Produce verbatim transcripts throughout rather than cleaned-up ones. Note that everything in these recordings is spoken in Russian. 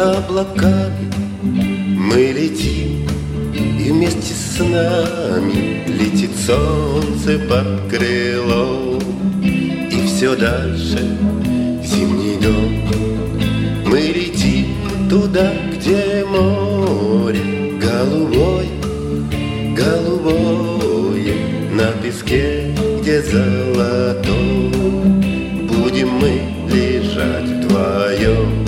облаками мы летим, и вместе с нами летит солнце под крылом. И все дальше зимний дом. Мы летим туда, где море голубое, голубое, на песке, где золотой. Будем мы лежать вдвоем.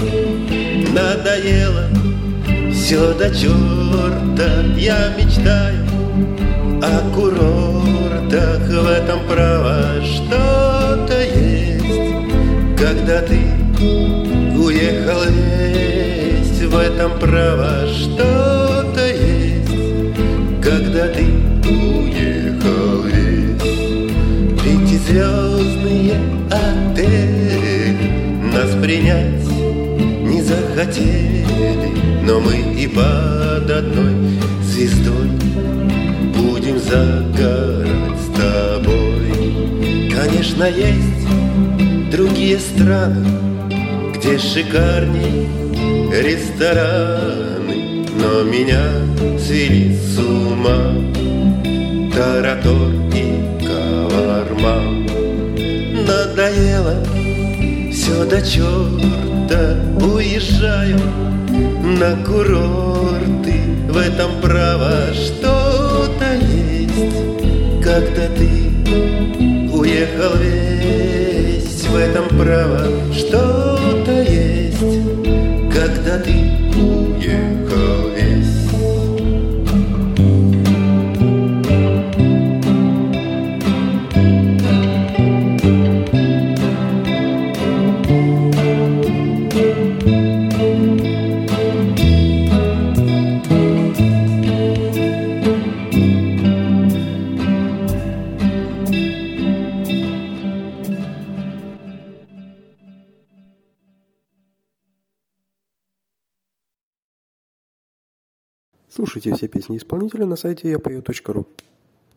Надоело все до черта, я мечтаю о курортах. В этом право что-то есть, когда ты уехал весь. В этом право что-то есть, когда ты уехал весь. Пятизвездные отели нас принять не захотели, но мы и под одной звездой будем загорать с тобой. Конечно, есть другие страны, где шикарней рестораны, но меня свели с ума таратор и каварма. Надоело все до черта, уезжаю на курорты. В этом право что-то есть, когда ты уехал весь. В этом право что-то есть, когда ты уехал весь. Слушайте все песни исполнителя на сайте я пою точка ру.